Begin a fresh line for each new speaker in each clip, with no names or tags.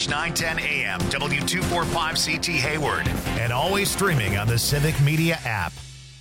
910 AM, W245CT Hayward, and always streaming on the Civic Media app.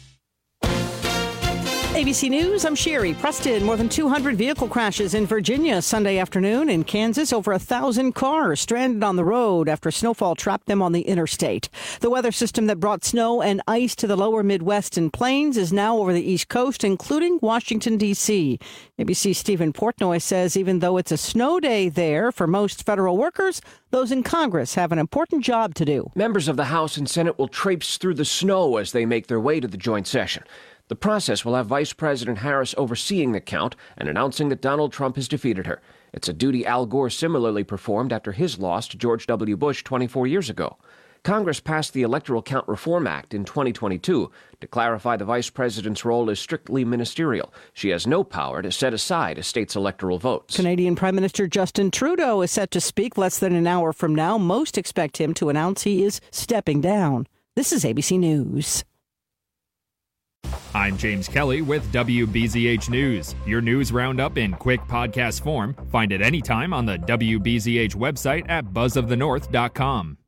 ABC News, I'm Sherry Preston. More than 200 vehicle crashes in Virginia Sunday afternoon. In Kansas, over 1,000 cars stranded on the road after snowfall trapped them on the interstate. The weather system that brought snow and ice to the lower Midwest and plains is now over the East Coast, including Washington, D.C. ABC's Stephen Portnoy says even though it's a snow day there for most federal workers, those in Congress have an important job to do.
Members of the House and Senate will traipse through the snow as they make their way to the joint session. The process will have Vice President Harris overseeing the count and announcing that Donald Trump has defeated her. It's a duty Al Gore similarly performed after his loss to George W. Bush 24 years ago. Congress passed the Electoral Count Reform Act in 2022 to clarify the vice president's role as strictly ministerial. She has no power to set aside a state's electoral votes.
Canadian Prime Minister Justin Trudeau is set to speak less than an hour from now. Most expect him to announce he is stepping down. This is ABC News.
I'm James Kelly with WBZH News. Your news roundup in quick podcast form. Find it anytime on the WBZH website at buzzofthenorth.com.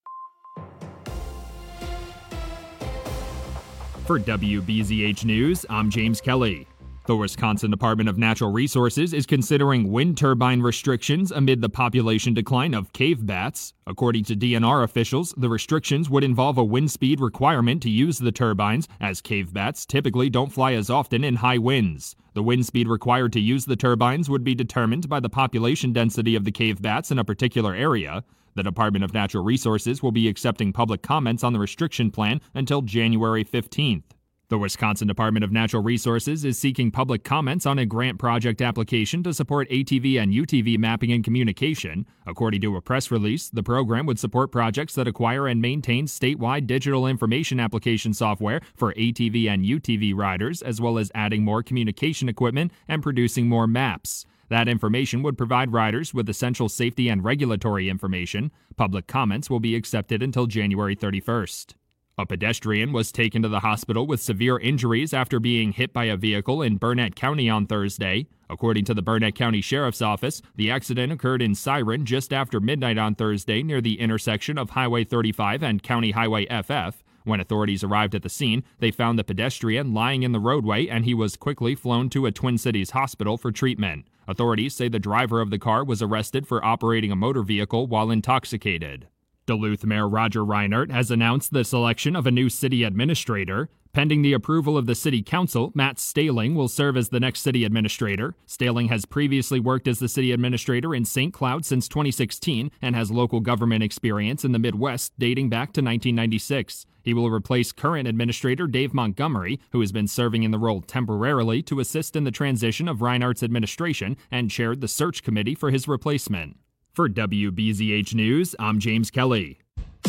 For WBZH News, I'm James Kelly. The Wisconsin Department of Natural Resources is considering wind turbine restrictions amid the population decline of cave bats. According to DNR officials, the restrictions would involve a wind speed requirement to use the turbines, as cave bats typically don't fly as often in high winds. The wind speed required to use the turbines would be determined by the population density of the cave bats in a particular area. The Department of Natural Resources will be accepting public comments on the restriction plan until January 15th. The Wisconsin Department of Natural Resources is seeking public comments on a grant project application to support ATV and UTV mapping and communication. According to a press release, the program would support projects that acquire and maintain statewide digital information application software for ATV and UTV riders, as well as adding more communication equipment and producing more maps. That information would provide riders with essential safety and regulatory information. Public comments will be accepted until January 31st. A pedestrian was taken to the hospital with severe injuries after being hit by a vehicle in Burnett County on Thursday. According to the Burnett County Sheriff's Office, the accident occurred in Siren just after midnight on Thursday near the intersection of Highway 35 and County Highway FF. When authorities arrived at the scene, they found the pedestrian lying in the roadway and he was quickly flown to a Twin Cities hospital for treatment. Authorities say the driver of the car was arrested for operating a motor vehicle while intoxicated. Duluth Mayor Roger Reinert has announced the selection of a new city administrator. Pending the approval of the city council, Matt Staling will serve as the next city administrator. Staling has previously worked as the city administrator in St. Cloud since 2016 and has local government experience in the Midwest dating back to 1996. He will replace current administrator Dave Montgomery, who has been serving in the role temporarily to assist in the transition of Reinert's administration and chaired the search committee for his replacement. For WBZH News, I'm James Kelly.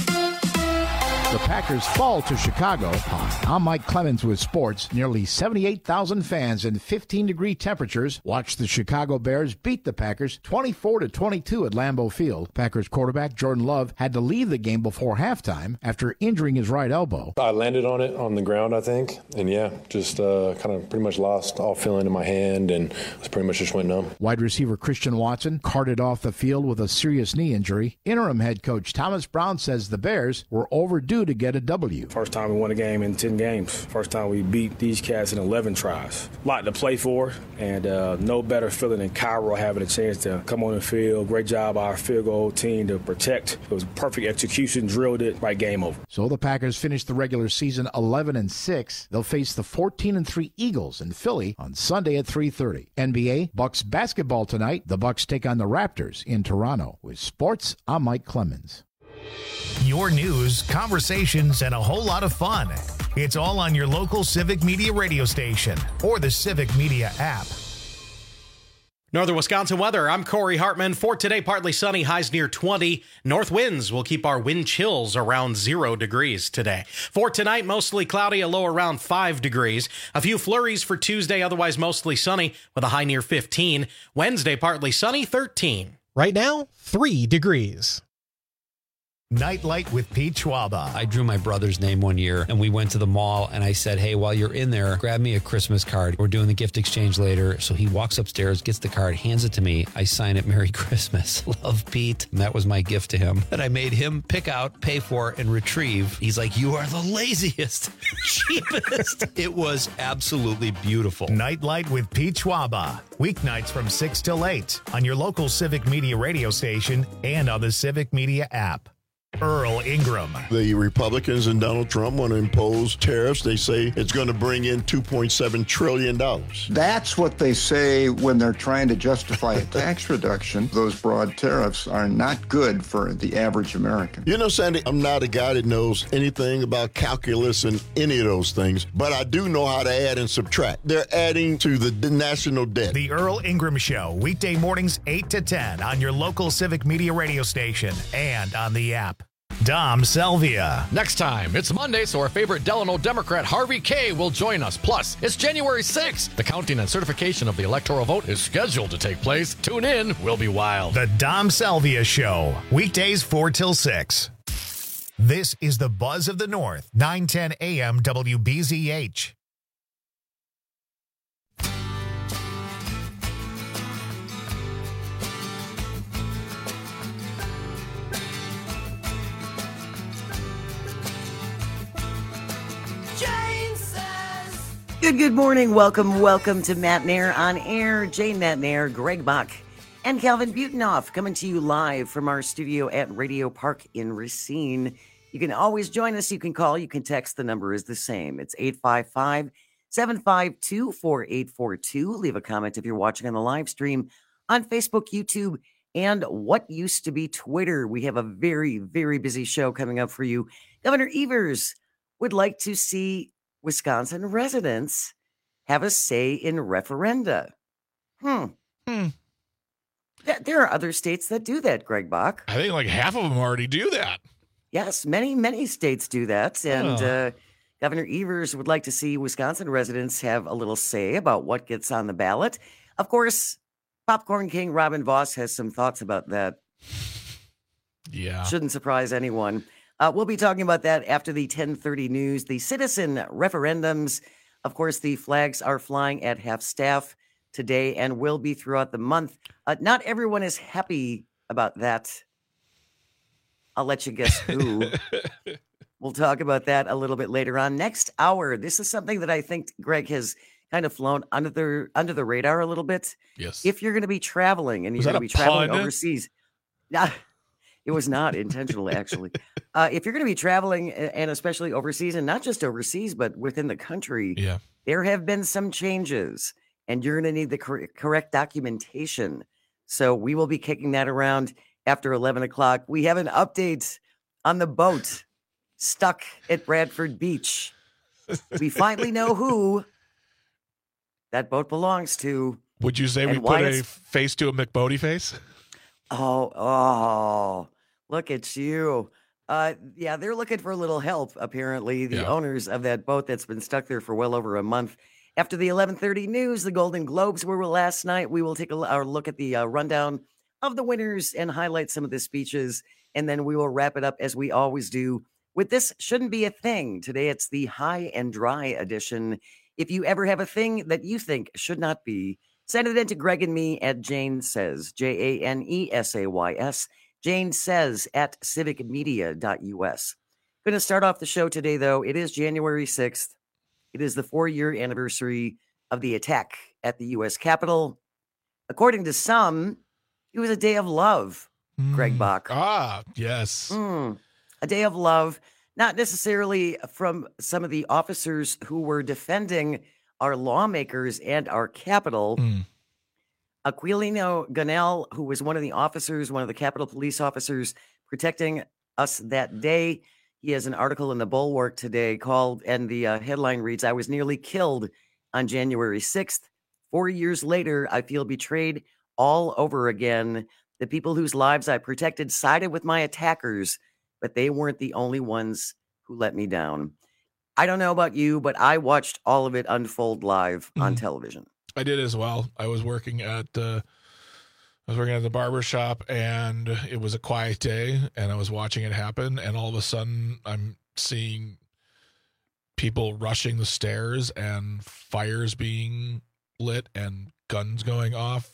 The Packers fall to Chicago. I'm Mike Clemens with sports. Nearly 78,000 fans in 15-degree temperatures watched the Chicago Bears beat the Packers 24-22 at Lambeau Field. Packers quarterback Jordan Love had to leave the game before halftime after injuring his right elbow.
I landed on it on the ground, I think, and just kind of pretty much lost all feeling in my hand and pretty much just went numb.
Wide receiver Christian Watson carted off the field with a serious knee injury. Interim head coach Thomas Brown says the Bears were overdue to get a W.
First time we won a game in 10 games. First time we beat these cats in 11 tries. A lot to play for, and no better feeling than Cairo having a chance to come on the field. Great job by our field goal team to protect. It was perfect execution, drilled it, right, game over.
So the Packers finished the regular season 11-6. They'll face the 14-3 Eagles in Philly on Sunday at 3:30. NBA, Bucks basketball tonight. The Bucks take on the Raptors in Toronto. With sports, I'm Mike Clemens.
Your news, conversations, and a whole lot of fun. It's all on your local Civic Media radio station or the Civic Media app.
Northern Wisconsin weather, I'm Corey Hartman. For today, partly sunny, highs near 20. North winds will keep our wind chills around 0 degrees today. For tonight, mostly cloudy, a low around 5 degrees. A few flurries for Tuesday, otherwise mostly sunny with a high near 15. Wednesday, partly sunny, 13.
Right now, 3 degrees.
Nightlight with Pete Schwaba.
I drew my brother's name one year, and we went to the mall, and I said, hey, while you're in there, grab me a Christmas card. We're doing the gift exchange later. So he walks upstairs, gets the card, hands it to me. I sign it, Merry Christmas. Love, Pete. And that was my gift to him. That I made him pick out, pay for, and retrieve. He's like, you are the laziest, cheapest. It was absolutely beautiful.
Nightlight with Pete Schwaba. Weeknights from 6 till 8 on your local Civic Media radio station and on the Civic Media app. Earl Ingram.
The Republicans and Donald Trump want to impose tariffs. They say it's going to bring in $2.7 trillion.
That's what they say when they're trying to justify a tax reduction. Those broad tariffs are not good for the average American.
You know, Sandy, I'm not a guy that knows anything about calculus and any of those things, but I do know how to add and subtract. They're adding to the national debt.
The Earl Ingram Show, weekday mornings 8 to 10 on your local Civic Media radio station and on the app. Dom Selvia.
Next time, it's Monday, so our favorite Delano Democrat, Harvey Kaye, will join us. Plus, it's January 6th. The counting and certification of the electoral vote is scheduled to take place. Tune in. We'll be wild.
The Dom Selvia Show, weekdays 4 till 6. This is the Buzz of the North, 910 AM WBZH.
Good morning. Welcome to Matt Nair on Air. Jane Matt Nair, Greg Bach, and Calvin Butenoff coming to you live from our studio at Radio Park in Racine. You can always join us. You can call. You can text. The number is the same. It's 855-752-4842. Leave a comment if you're watching on the live stream on Facebook, YouTube, and what used to be Twitter. We have a very, very busy show coming up for you. Governor Evers would like to see Wisconsin residents have a say in referenda. There are other states that do that, Greg Bach.
I think like half of them already do that.
Yes, many states do that. And Governor Evers would like to see Wisconsin residents have a little say about what gets on the ballot. Of course, Popcorn King Robin Voss has some thoughts about that.
Yeah.
Shouldn't surprise anyone. We'll be talking about that after the 10:30 news. The citizen referendums, of course, the flags are flying at half-staff today and will be throughout the month. Not everyone is happy about that. I'll let you guess who. We'll talk about that a little bit later on. Next hour, this is something that I think Greg has kind of flown under the radar a little bit.
Yes.
If you're going to be traveling and you're going to be traveling overseas. It was not intentional, actually. If you're going to be traveling, and especially overseas, and not just overseas, but within the country, there have been some changes, and you're going to need the correct documentation. So we will be kicking that around after 11 o'clock. We have an update on the boat stuck at Bradford Beach. We finally know who that boat belongs to.
Would you say we put a face to a McBodie face?
Oh, look at you. They're looking for a little help, apparently, the owners of that boat that's been stuck there for well over a month. After the 11:30 news, the Golden Globes were last night. We will take a look at the rundown of the winners and highlight some of the speeches, and then we will wrap it up as we always do with This Shouldn't Be a Thing. Today, it's the high and dry edition. If you ever have a thing that you think should not be, send it in to Greg and me at Jane Says, JANESAYS, Jane Says at civicmedia.us. Going to start off the show today, though. It is January 6th. It is the 4-year anniversary of the attack at the U.S. Capitol. According to some, it was a day of love, Greg Bach.
Ah, yes.
A day of love, not necessarily from some of the officers who were defending our lawmakers and our Capitol. Aquilino Gonell, who was one of the officers, one of the Capitol Police officers protecting us that day. He has an article in the Bulwark today called, and the headline reads, "I was nearly killed on January 6th. 4 years later, I feel betrayed all over again. The people whose lives I protected sided with my attackers, but they weren't the only ones who let me down." I don't know about you, but I watched all of it unfold live on television.
I did as well. I was working at I was working at the barber shop, and it was a quiet day, and I was watching it happen, and all of a sudden I'm seeing people rushing the stairs and fires being lit and guns going off.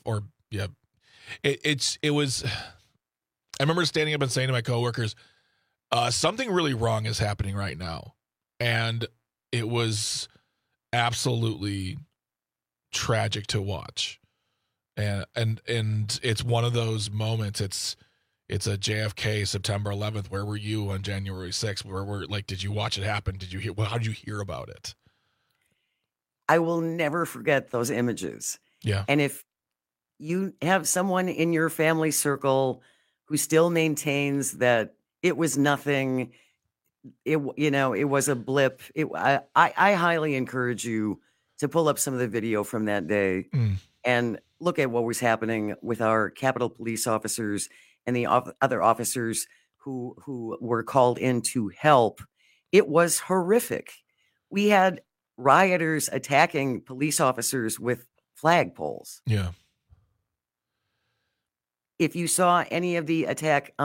It was. I remember standing up and saying to my coworkers, something really wrong is happening right now. And it was absolutely tragic to watch. And it's one of those moments. It's a JFK September 11th. Where were you on January 6th? Where were, like, did you watch it happen? Did you hear? Well, how did you hear about it?
I will never forget those images.
Yeah.
And if you have someone in your family circle who still maintains that it was nothing, it was a blip, I highly encourage you to pull up some of the video from that day and look at what was happening with our Capitol Police officers and the other officers who were called in to help. It was horrific. We had rioters attacking police officers with flagpoles.
Yeah.
If you saw any of the attack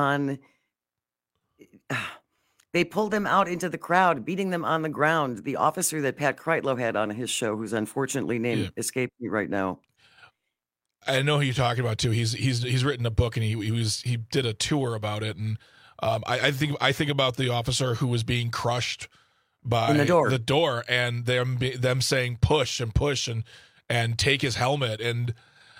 they pulled them out into the crowd, beating them on the ground. The officer that Pat Kreitlow had on his show, who's unfortunately named escaped me right now.
I know who you're talking about too. He's written a book, and he did a tour about it. And I think about the officer who was being crushed by the door, and them saying push and take his helmet, and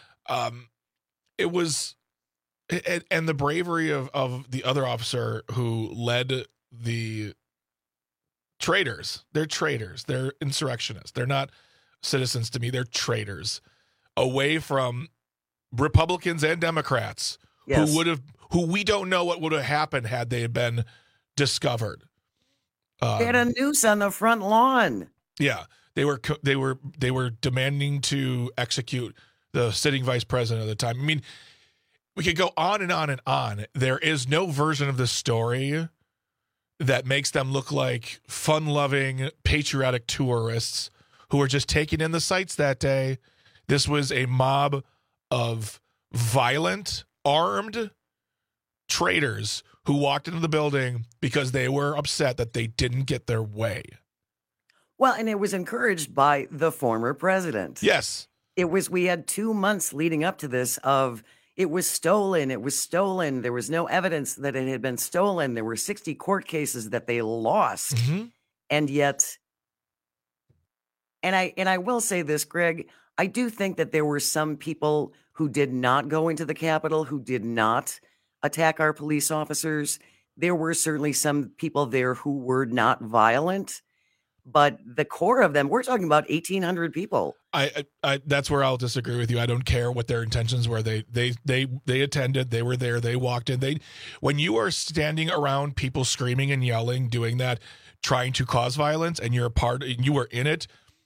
it was. And the bravery of the other officer who led the traitors. They're traitors. They're insurrectionists. They're not citizens to me. They're traitors. Away from Republicans and Democrats who we don't know what would have happened had they been discovered.
They had a noose on the front lawn.
Yeah, they were demanding to execute the sitting vice president at the time. I mean, we could go on and on and on. There is no version of this story that makes them look like fun-loving, patriotic tourists who were just taking in the sights that day. This was a mob of violent, armed traitors who walked into the building because they were upset that they didn't get their way.
Well, and it was encouraged by the former president.
Yes.
We had 2 months leading up to this of it was stolen. It was stolen. There was no evidence that it had been stolen. There were 60 court cases that they lost.
Mm-hmm.
And yet, and I will say this, Greg, I do think that there were some people who did not go into the Capitol, who did not attack our police officers. There were certainly some people there who were not violent, but the core of them, we're talking about 1,800 people.
I that's where I'll disagree with you. I don't care what their intentions were. They attended. They were there. They walked in. When you are standing around people screaming and yelling, doing that, trying to cause violence, and you are in it,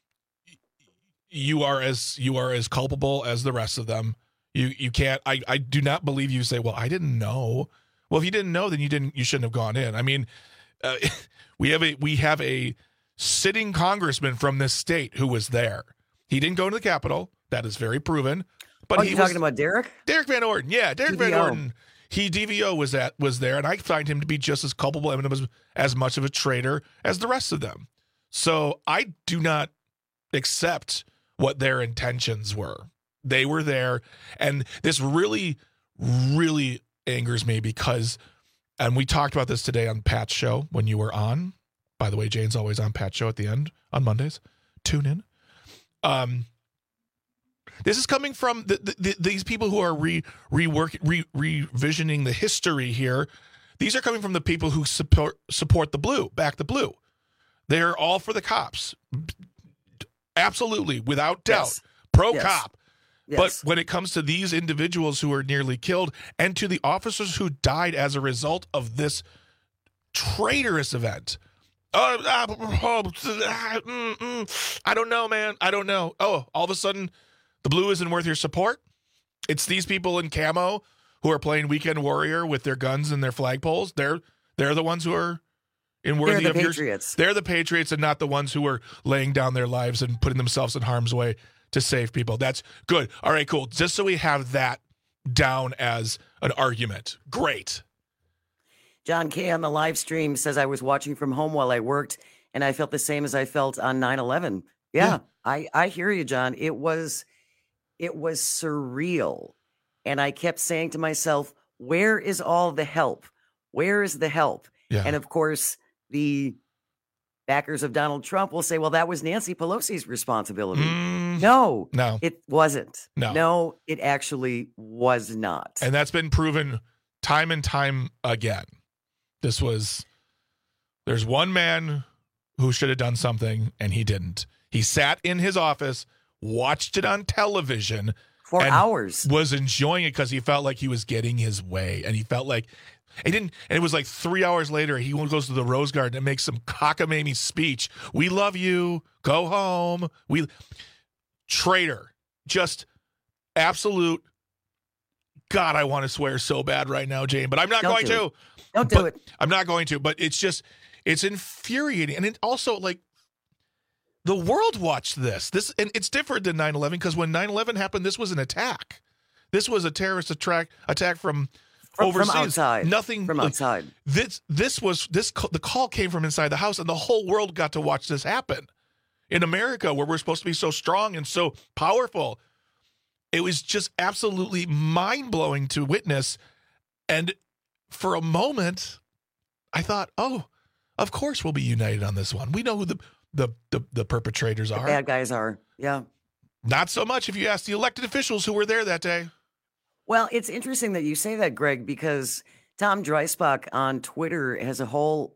you are as culpable as the rest of them. You can't. I do not believe you say, well, I didn't know. Well, if you didn't know, then you shouldn't have gone in. I mean, we have a sitting congressman from this state who was there. He didn't go to the Capitol. That is very proven. But
you're talking about Derek?
Derek Van Orden. Yeah, Derek Van Orden. DVO was there, and I find him to be just as culpable and as much of a traitor as the rest of them. So I do not accept what their intentions were. They were there, and this really, really angers me because, and we talked about this today on Pat's show when you were on. By the way, Jane's always on Pat's show at the end on Mondays. Tune in. This is coming from these people who are revisioning the history here. These are coming from the people who support the blue, back the blue. They're all for the cops. Absolutely, without doubt. Yes. Pro-cop.
Yes.
But when it comes to these individuals who are nearly killed and to the officers who died as a result of this traitorous event, I don't know, man. I don't know. Oh, all of a sudden, the blue isn't worth your support? It's these people in camo who are playing Weekend Warrior with their guns and their flagpoles. They're the ones who are worthy of
Patriots.
They're the Patriots and not the ones who are laying down their lives and putting themselves in harm's way to save people. That's good. All right, cool. Just so we have that down as an argument. Great.
John Kay on the live stream says, I was watching from home while I worked, and I felt the same as I felt on 9/11. Yeah. I hear you, John. It was surreal. And I kept saying to myself, where is all the help? Where is the help?
Yeah.
And of course, the backers of Donald Trump will say, well, that was Nancy Pelosi's responsibility. No, it wasn't. No, it actually was not.
And that's been proven time and time again. There's one man who should have done something, and he didn't. He sat in his office, watched it on television
for hours,
was enjoying it because he felt like he was getting his way, and he felt like he didn't. And it was like 3 hours later, he goes to the Rose Garden and makes some cockamamie speech. We love you. Go home. Traitor. Just absolute. God, I want to swear so bad right now, Jane, but I'm not going to.
Don't do it.
I'm not going to, but it's infuriating. And it also, like, the world watched this, and it's different than 9/11 because when 9/11 happened, this was an attack. This was a terrorist attack from overseas.
From outside.
Nothing
from outside.
The call came from inside the house, and the whole world got to watch this happen. In America, where we're supposed to be so strong and so powerful, it was just absolutely mind-blowing to witness. And for a moment, I thought, oh, of course we'll be united on this one. We know who the perpetrators are.
The bad guys are, yeah.
Not so much if you ask the elected officials who were there that day.
Well, it's interesting that you say that, Greg, because Tom Dreisbach on Twitter has a whole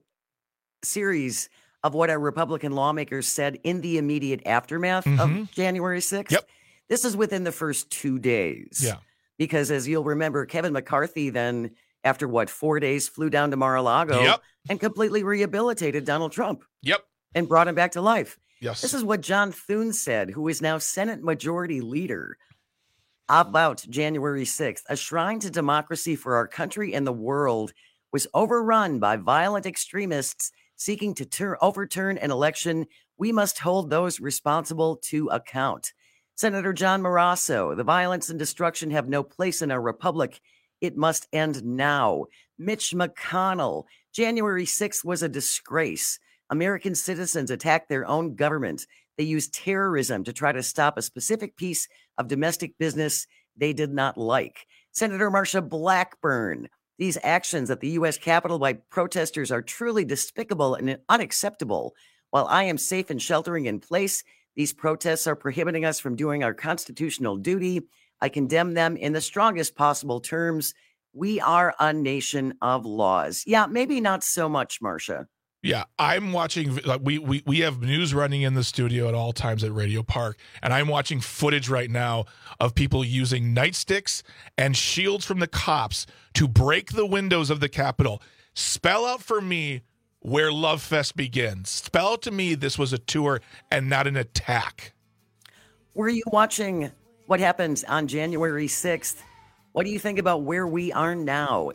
series of what our Republican lawmakers said in the immediate aftermath of January 6th.
Yep.
This is within the first 2 days.
Yeah.
Because as you'll remember, Kevin McCarthy then, after 4 days, flew down to Mar-a-Lago and completely rehabilitated Donald Trump.
Yep.
And brought him back to life.
Yes.
This is what John Thune said, who is now Senate Majority Leader, about January 6th. A shrine to democracy for our country and the world was overrun by violent extremists seeking to overturn an election. We must hold those responsible to account. Senator John Maurasso, the violence and destruction have no place in our republic. It must end now. Mitch McConnell, January 6th was a disgrace. American citizens attacked their own government. They used terrorism to try to stop a specific piece of domestic business they did not like. Senator Marsha Blackburn, these actions at the U.S. Capitol by protesters are truly despicable and unacceptable. While I am safe and sheltering in place, these protests are prohibiting us from doing our constitutional duty. I condemn them in the strongest possible terms. We are a nation of laws. Yeah, maybe not so much, Marsha.
Yeah, I'm watching. We have news running in the studio at all times at Radio Park, and I'm watching footage right now of people using nightsticks and shields from the cops to break the windows of the Capitol. Spell out for me where Love Fest begins. Spell out to me this was a tour and not an attack.
Were you watching what happened on January 6th? What do you think about where we are now?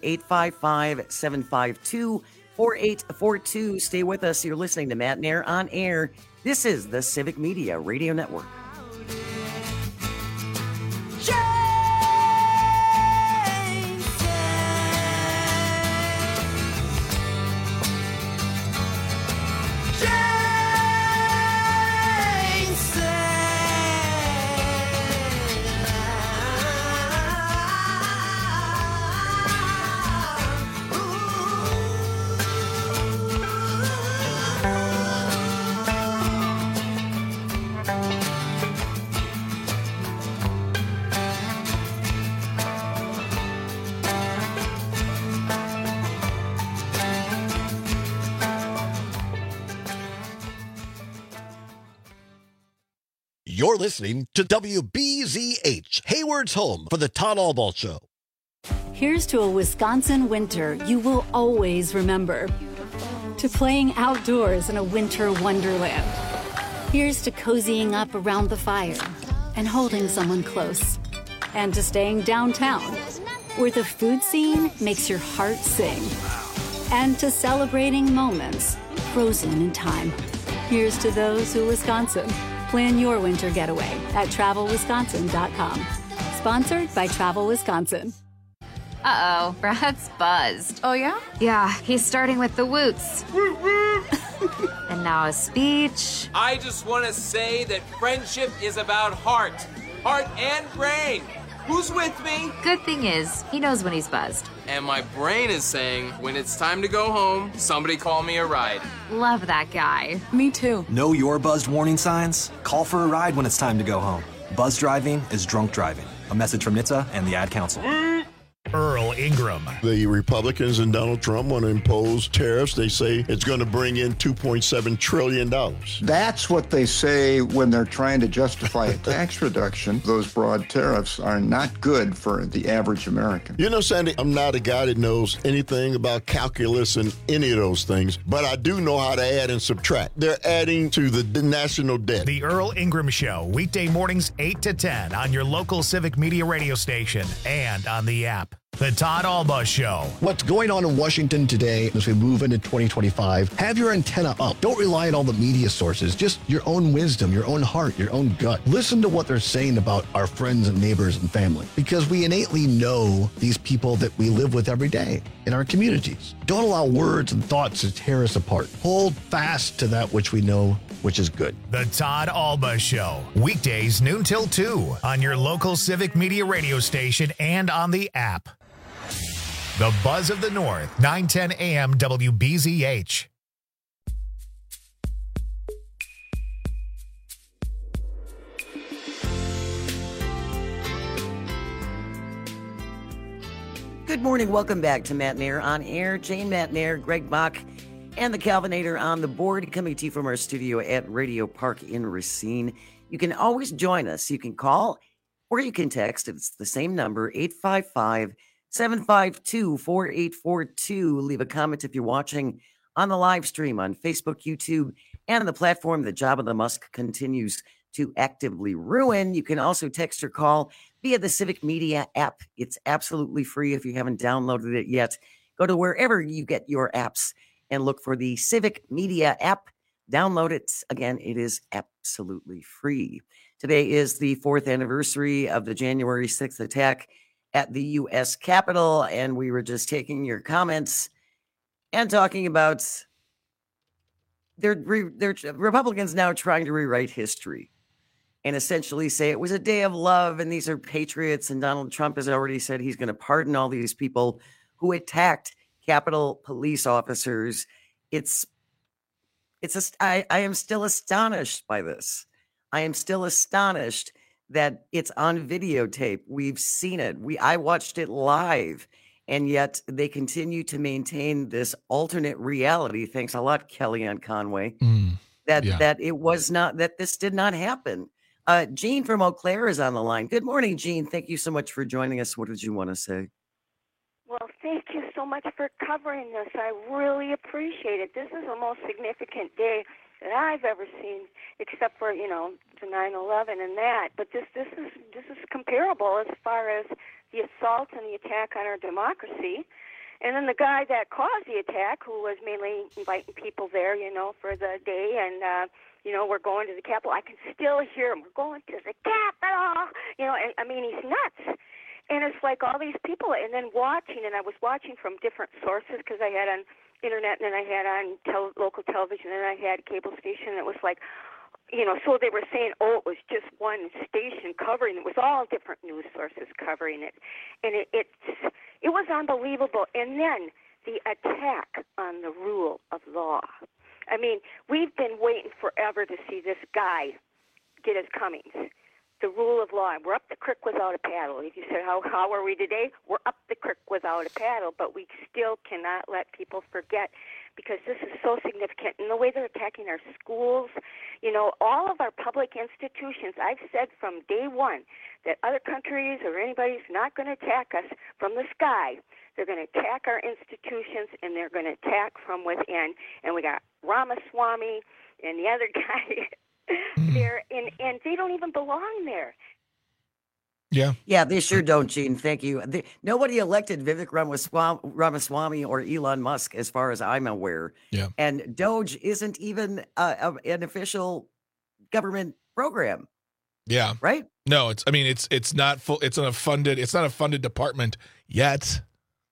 855-752-4842. Stay with us. You're listening to Matt Nair on Air. This is the Civic Media Radio Network.
You're listening to WBZH, Hayward's home for the Todd Albaugh Show.
Here's to a Wisconsin winter you will always remember. To playing outdoors in a winter wonderland. Here's to cozying up around the fire and holding someone close. And to staying downtown, where the food scene makes your heart sing. And to celebrating moments frozen in time. Here's to those who Wisconsin. Plan your winter getaway at travelwisconsin.com. Sponsored by Travel Wisconsin.
Uh-oh, Brad's buzzed.
Oh, yeah?
Yeah, he's starting with the woots. And now a speech.
I just want to say that friendship is about heart and brain. Who's with me?
Good thing is, he knows when he's buzzed.
And my brain is saying, when it's time to go home, somebody call me a ride.
Love that guy.
Me too.
Know your buzzed warning signs? Call for a ride when it's time to go home. Buzz driving is drunk driving. A message from NHTSA and the Ad Council.
Earl Ingram.
The Republicans and Donald Trump want to impose tariffs. They say it's going to bring in $2.7 trillion.
That's what they say when they're trying to justify a tax reduction. Those broad tariffs are not good for the average American.
You know, Sandy, I'm not a guy that knows anything about calculus and any of those things, but I do know how to add and subtract. They're adding to the national debt.
The Earl Ingram Show, weekday mornings 8 to 10 on your local Civic Media radio station and on the app. The Todd Alba Show.
What's going on in Washington today as we move into 2025? Have your antenna up. Don't rely on all the media sources. Just your own wisdom, your own heart, your own gut. Listen to what they're saying about our friends and neighbors and family, because we innately know these people that we live with every day in our communities. Don't allow words and thoughts to tear us apart. Hold fast to that which we know, which is good.
The Todd Alba Show. Weekdays noon till 2 on your local Civic Media radio station and on the app. The Buzz of the North, 910 AM WBZH.
Good morning. Welcome back to Matt Nair on Air. Jane Matt Nair, Greg Bach, and the Calvinator on the board, coming to you from our studio at Radio Park in Racine. You can always join us. You can call or you can text. It's the same number, 855-752-4842. Leave a comment if you're watching on the live stream on Facebook, YouTube, and the platform that Jabba the Musk continues to actively ruin. You can also text or call via the Civic Media app. It's absolutely free if you haven't downloaded it yet. Go to wherever you get your apps and look for the Civic Media app. Download it. Again, it is absolutely free. Today is the 4th anniversary of the January 6th attack at the U.S. Capitol, and we were just taking your comments and talking about Republicans now trying to rewrite history and essentially say it was a day of love and these are patriots, and Donald Trump has already said he's going to pardon all these people who attacked Capitol police officers. I am still astonished by this. I am still astonished that it's on videotape. We've seen it. I watched it live, and yet they continue to maintain this alternate reality. Thanks a lot, Kellyanne Conway. That it was not, that this did not happen. Jean from Eau Claire is on the line. Good morning, Jean. Thank you so much for joining us. What did you want to say?
Well, thank you so much for covering this. I really appreciate it. This is the most significant day that I've ever seen, except for, the 9/11 and that. But this is comparable as far as the assault and the attack on our democracy. And then the guy that caused the attack, who was mainly inviting people there, for the day, and we're going to the Capitol. I can still hear him. We're going to the Capitol. He's nuts. And it's like all these people, and then watching, and I was watching from different sources because I had on internet, and then I had on local television, and I had cable station. And it was like, so they were saying, it was just one station covering it. It was all different news sources covering it. And it was unbelievable. And then the attack on the rule of law. I mean, we've been waiting forever to see this guy get his comings. The rule of law. We're up the creek without a paddle. If you said, how are we today? We're up the creek without a paddle, but we still cannot let people forget, because this is so significant. And the way they're attacking our schools, all of our public institutions, I've said from day one that other countries or anybody's not going to attack us from the sky. They're going to attack our institutions, and they're going to attack from within. And we got Ramaswamy and the other guy there, and they don't even belong there.
Yeah, they sure don't, Gene. Thank you. Nobody elected Vivek Ramaswamy or Elon Musk, as far as I'm aware.
Yeah.
And Doge isn't even an official government program.
Yeah.
Right?
No, it's not full. It's not a funded department yet.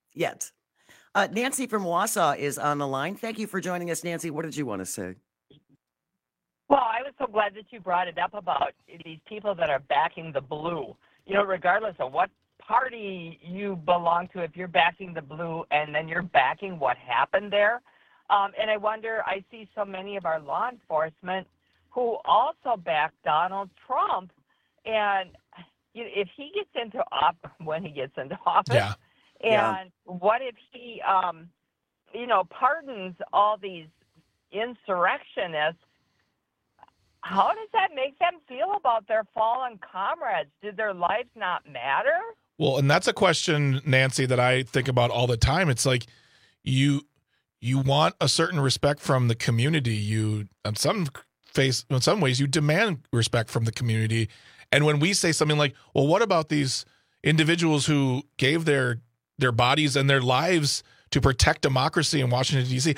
Nancy from Wausau is on the line. Thank you for joining us, Nancy. What did you want to say?
Well, I was so glad that you brought it up about these people that are backing the blue. Regardless of what party you belong to, if you're backing the blue and then you're backing what happened there. And I wonder, I see so many of our law enforcement who also back Donald Trump. And if he gets into when he gets into office, and what if he, pardons all these insurrectionists? How does that make them feel about their fallen comrades? Did their lives not matter?
Well, and that's a question, Nancy, that I think about all the time. It's like you want a certain respect from the community. In some ways, you demand respect from the community. And when we say something like, well, what about these individuals who gave their bodies and their lives to protect democracy in Washington, D.C.?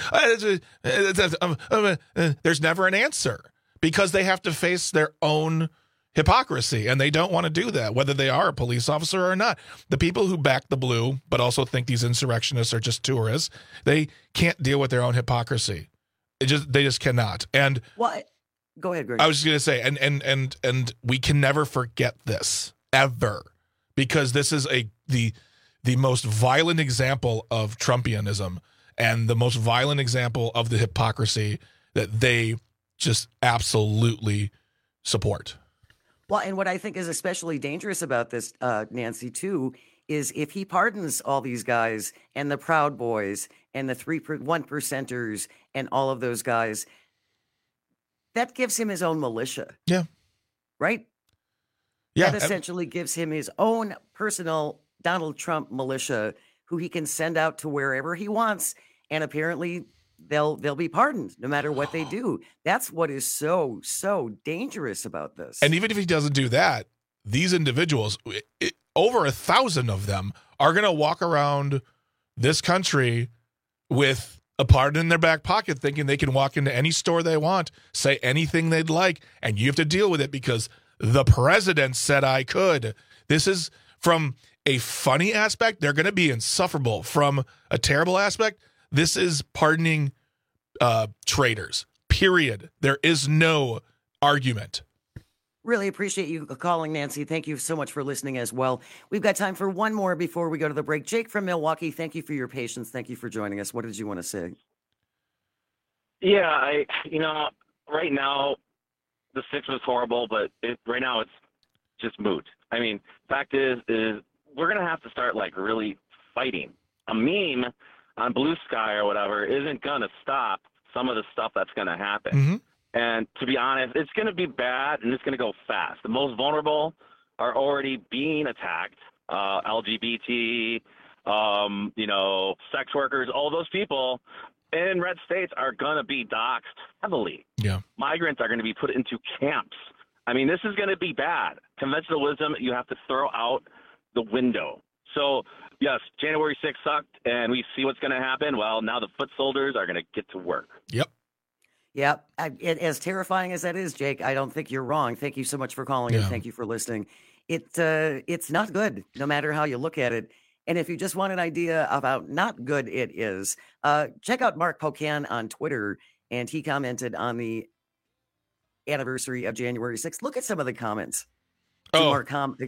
There's never an answer. Because they have to face their own hypocrisy, and they don't want to do that, whether they are a police officer or not. The people who back the blue, but also think these insurrectionists are just tourists, they can't deal with their own hypocrisy. They just cannot. And
what? Go ahead, Greg.
I was just going to say, and we can never forget this ever, because this is the most violent example of Trumpianism and the most violent example of the hypocrisy that they just absolutely support.
Well, and what I think is especially dangerous about this, Nancy, too, is if he pardons all these guys and the Proud Boys and the 1%ers and all of those guys, that gives him his own militia.
Yeah.
Right?
Yeah.
That essentially gives him his own personal Donald Trump militia who he can send out to wherever he wants. And apparently they'll be pardoned no matter what they do. That's what is so dangerous about this.
And even if he doesn't do that, these individuals, over 1,000 of them, are going to walk around this country with a pardon in their back pocket, thinking they can walk into any store they want, say anything they'd like, and you have to deal with it because the president said I could. This is, from a funny aspect, they're going to be insufferable. From a terrible aspect, this is pardoning traitors, period. There is no argument.
Really appreciate you calling, Nancy. Thank you so much for listening as well. We've got time for one more before we go to the break. Jake from Milwaukee, thank you for your patience. Thank you for joining us. What did you want to say?
Yeah, right now, the 6 was horrible, but right now it's just moot. I mean, fact is we're going to have to start, really fighting. A meme on Blue Sky or whatever isn't going to stop some of the stuff that's going to happen.
Mm-hmm.
And to be honest, it's going to be bad and it's going to go fast. The most vulnerable are already being attacked. LGBT, sex workers, all those people in red states are going to be doxxed heavily.
Yeah.
Migrants are going to be put into camps. I mean, this is going to be bad. Conventional wisdom, you have to throw out the window. So, yes, January 6th sucked, and we see what's going to happen. Well, now the foot soldiers are going to get to work.
Yep.
Yeah, as terrifying as that is, Jake, I don't think you're wrong. Thank you so much for calling and thank you for listening. It's not good, no matter how you look at it. And if you just want an idea of how not good it is, check out Mark Pocan on Twitter, and he commented on the anniversary of January 6th. Look at some of the comments to Mark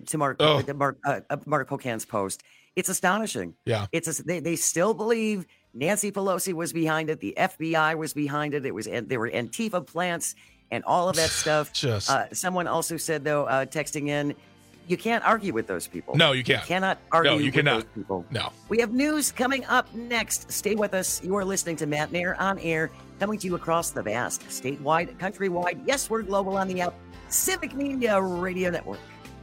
Pocan's post. It's astonishing.
Yeah,
they still believe Nancy Pelosi was behind it. The FBI was behind it. There were Antifa plants and all of that stuff. Someone also said, though, texting in, you can't argue with those people.
No, you can't.
You cannot argue with those people.
No.
We have news coming up next. Stay with us. You are listening to Matt Mayer on air, coming to you across the vast, statewide, countrywide. Yes, we're global on the app. Civic Media Radio Network.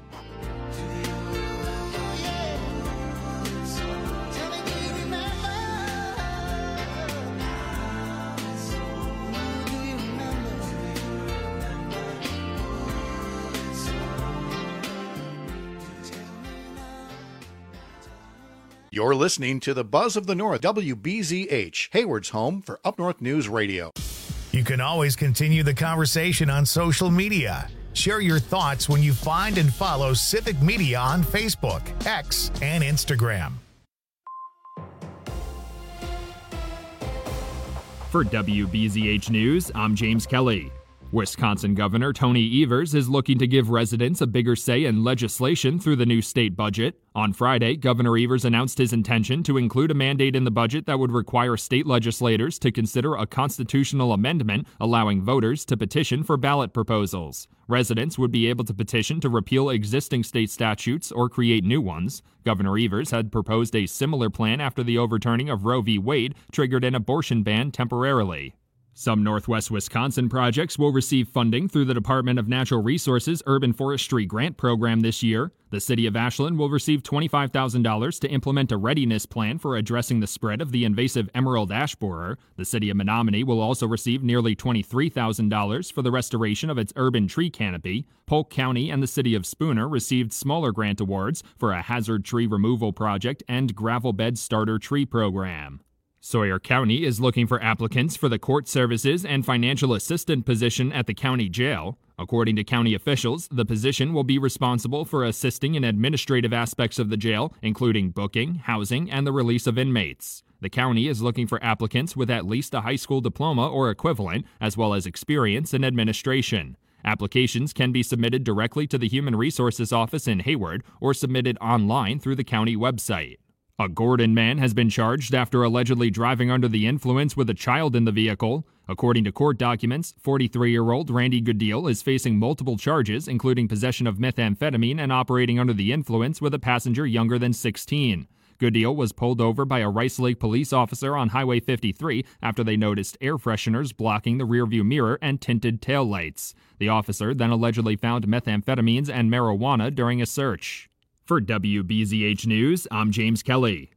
You're listening to the Buzz of the North, WBZH, Hayward's home for Up North News Radio.
You can always continue the conversation on social media. Share your thoughts when you find and follow Civic Media on Facebook, X, and Instagram.
For WBZH News, I'm James Kelly. Wisconsin Governor Tony Evers is looking to give residents a bigger say in legislation through the new state budget. On Friday, Governor Evers announced his intention to include a mandate in the budget that would require state legislators to consider a constitutional amendment allowing voters to petition for ballot proposals. Residents would be able to petition to repeal existing state statutes or create new ones. Governor Evers had proposed a similar plan after the overturning of Roe v. Wade triggered an abortion ban temporarily. Some Northwest Wisconsin projects will receive funding through the Department of Natural Resources Urban Forestry Grant Program this year. The city of Ashland will receive $25,000 to implement a readiness plan for addressing the spread of the invasive emerald ash borer. The city of Menominee will also receive nearly $23,000 for the restoration of its urban tree canopy. Polk County and the city of Spooner received smaller grant awards for a hazard tree removal project and gravel bed starter tree program. Sawyer County is looking for applicants for the court services and financial assistant position at the county jail. According to county officials, the position will be responsible for assisting in administrative aspects of the jail, including booking, housing, and the release of inmates. The county is looking for applicants with at least a high school diploma or equivalent, as well as experience in administration. Applications can be submitted directly to the Human Resources Office in Hayward or submitted online through the county website. A Gordon man has been charged after allegedly driving under the influence with a child in the vehicle. According to court documents, 43-year-old Randy Gooddeal is facing multiple charges, including possession of methamphetamine and operating under the influence with a passenger younger than 16. Gooddeal was pulled over by a Rice Lake police officer on Highway 53 after they noticed air fresheners blocking the rearview mirror and tinted taillights. The officer then allegedly found methamphetamines and marijuana during a search. For WBZH News, I'm James Kelly.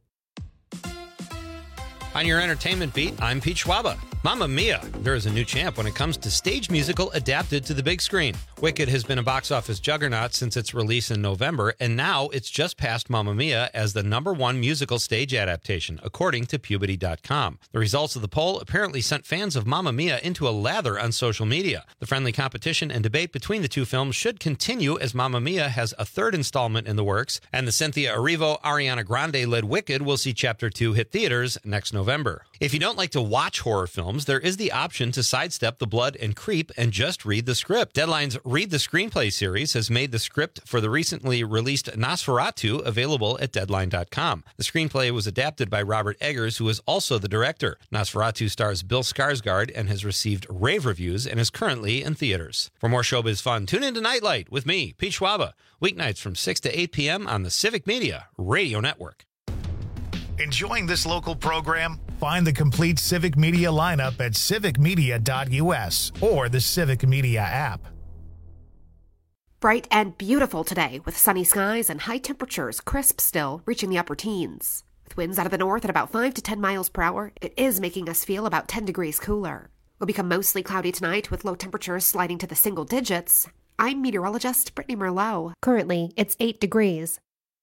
On your entertainment beat, I'm Pete Schwaba. Mamma Mia! There is a new champ when it comes to stage musical adapted to the big screen. Wicked has been a box office juggernaut since its release in November, and now it's just passed Mamma Mia as the #1 musical stage adaptation, according to Puberty.com. The results of the poll apparently sent fans of Mamma Mia into a lather on social media. The friendly competition and debate between the two films should continue as Mamma Mia has a third installment in the works, and the Cynthia Erivo, Ariana Grande-led Wicked will see Chapter 2 hit theaters next November. If you don't like to watch horror films, there is the option to sidestep the blood and creep and just read the script. Deadline's Read the Screenplay series has made the script for the recently released Nosferatu available at Deadline.com. The screenplay was adapted by Robert Eggers, who is also the director. Nosferatu stars Bill Skarsgård and has received rave reviews and is currently in theaters. For more showbiz fun, tune into Nightlight with me, Pete Schwaba, weeknights from 6 to 8 p.m. on the Civic Media Radio Network.
Enjoying this local program? Find the complete Civic Media lineup at civicmedia.us or the Civic Media app.
Bright and beautiful today with sunny skies and high temperatures, crisp still, reaching the upper teens. With winds out of the north at about 5 to 10 miles per hour, it is making us feel about 10 degrees cooler. It'll become mostly cloudy tonight with low temperatures sliding to the single digits. I'm meteorologist Brittany Merlot.
Currently, it's 8 degrees.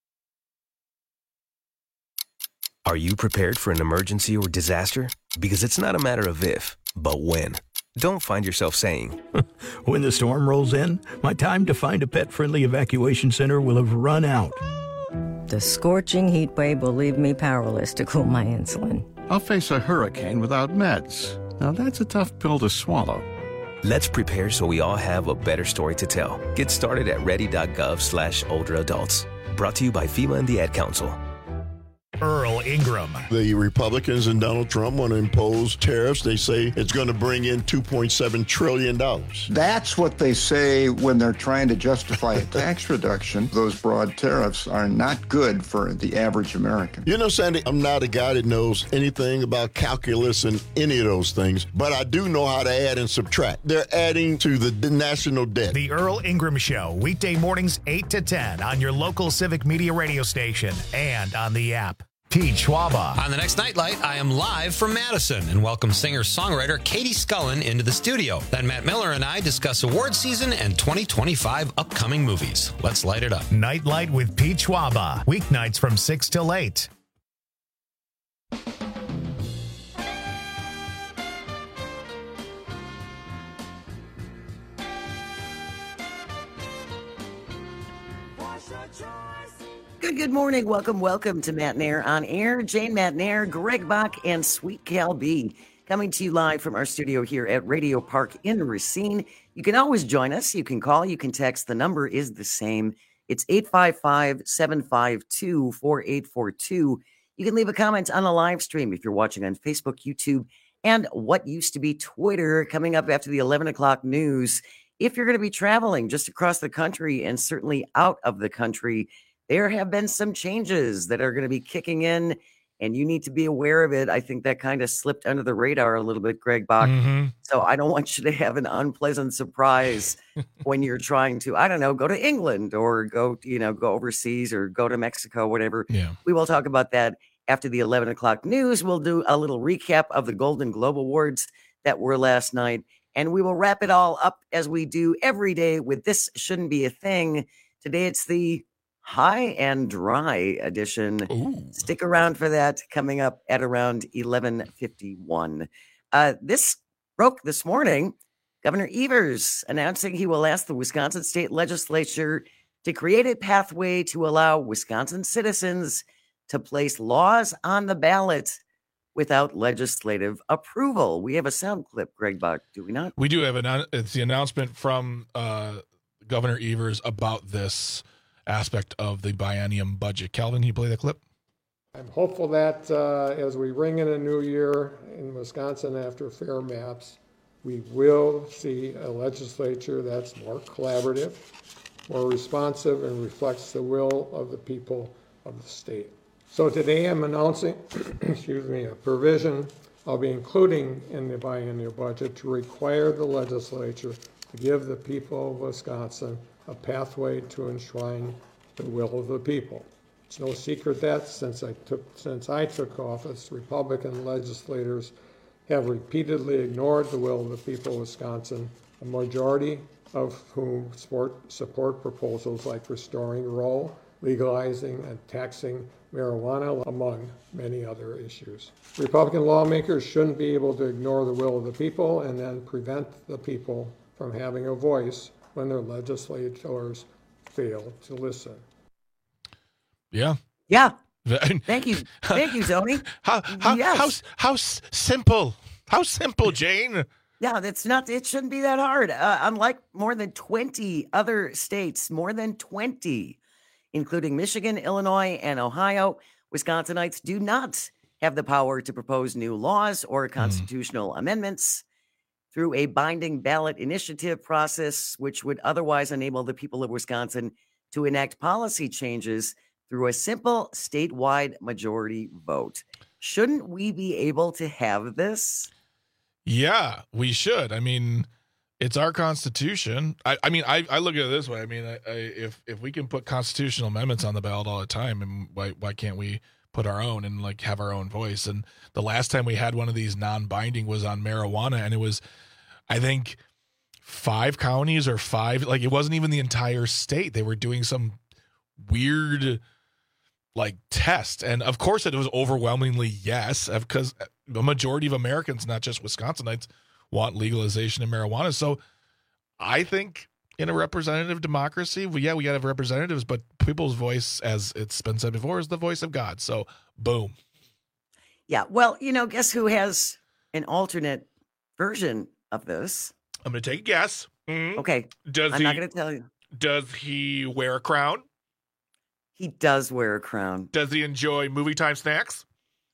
Are you prepared for an emergency or disaster? Because it's not a matter of if, but when. Don't find yourself saying,
when the storm rolls in, my time to find a pet-friendly evacuation center will have run out.
The scorching heat wave will leave me powerless to cool my insulin.
I'll face a hurricane without meds. Now that's a tough pill to swallow.
Let's prepare so we all have a better story to tell. Get started at ready.gov/older adults. Brought to you by FEMA and the Ad Council.
Earl Ingram.
The Republicans and Donald Trump want to impose tariffs. They say it's going to bring in $2.7 trillion.
That's what they say when they're trying to justify a tax reduction. Those broad tariffs are not good for the average American.
You know, Sandy, I'm not a guy that knows anything about calculus and any of those things, but I do know how to add and subtract. They're adding to the national debt.
The Earl Ingram Show, weekday mornings 8 to 10 on your local Civic Media radio station and on the app. Pete Schwaba.
On the next Nightlight, I am live from Madison and welcome singer-songwriter Katie Scullin into the studio. Then Matt Miller and I discuss award season and 2025 upcoming movies. Let's light it up.
Nightlight with Pete Schwaba. Weeknights from 6 till 8.
Good morning. Welcome to Matt Nair on Air. Jane Matt Nair, Greg Bach, and Sweet Cal B coming to you live from our studio here at Radio Park in Racine. You can always join us. You can call, you can text. The number is the same. It's 855-752-4842. You can leave a comment on the live stream if you're watching on Facebook, YouTube, and what used to be Twitter coming up after the 11 o'clock news. If you're going to be traveling just across the country and certainly out of the country, there have been some changes that are going to be kicking in, and you need to be aware of it. I think that kind of slipped under the radar a little bit, Greg Bach.
Mm-hmm.
So I don't want you to have an unpleasant surprise when you're trying to, I don't know, go to England or go overseas or go to Mexico, whatever.
Yeah.
We will talk about that after the 11 o'clock news. We'll do a little recap of the Golden Globe Awards that were last night, and we will wrap it all up as we do every day with This Shouldn't Be a Thing. Today it's the High and Dry edition.
Ooh.
Stick around for that coming up at around 11:51. This broke this morning. Governor Evers announcing he will ask the Wisconsin State Legislature to create a pathway to allow Wisconsin citizens to place laws on the ballot without legislative approval. We have a sound clip, Greg Bach, do we not?
We do have it's the announcement from Governor Evers about this aspect of the biennium budget. Calvin, can you play that clip?
I'm hopeful that as we ring in a new year in Wisconsin after fair maps, we will see a legislature that's more collaborative, more responsive, and reflects the will of the people of the state. So today I'm announcing, a provision I'll be including in the biennial budget to require the legislature to give the people of Wisconsin a pathway to enshrine the will of the people. It's no secret that since I took office, Republican legislators have repeatedly ignored the will of the people of Wisconsin, a majority of whom support proposals like restoring Roe, legalizing and taxing marijuana, among many other issues. Republican lawmakers shouldn't be able to ignore the will of the people and then prevent the people from having a voice when their legislators fail to listen.
Yeah.
Yeah. Thank you. Thank you, Tony.
How simple. How simple, Jane.
Yeah, it shouldn't be that hard. Unlike more than 20 other states, more than 20, including Michigan, Illinois, and Ohio, Wisconsinites do not have the power to propose new laws or constitutional amendments through a binding ballot initiative process, which would otherwise enable the people of Wisconsin to enact policy changes through a simple statewide majority vote. Shouldn't we be able to have this?
Yeah, we should. I mean, it's our Constitution. I look at it this way. I mean, if we can put constitutional amendments on the ballot all the time, and why can't we put our own and like have our own voice? And the last time we had one of these non-binding was on marijuana, and it was, I think, 5 counties or 5. Like, it wasn't even the entire state. They were doing some weird like test, and of course it was overwhelmingly yes, because the majority of Americans, not just Wisconsinites, want legalization of marijuana. So I think in a representative democracy, we got to have representatives, but people's voice, as it's been said before, is the voice of God. So boom.
Yeah. Well, guess who has an alternate version of this?
I'm going to take a guess. Mm-hmm.
Okay. I'm not going to tell you.
Does he wear a crown?
He does wear a crown.
Does he enjoy movie time snacks?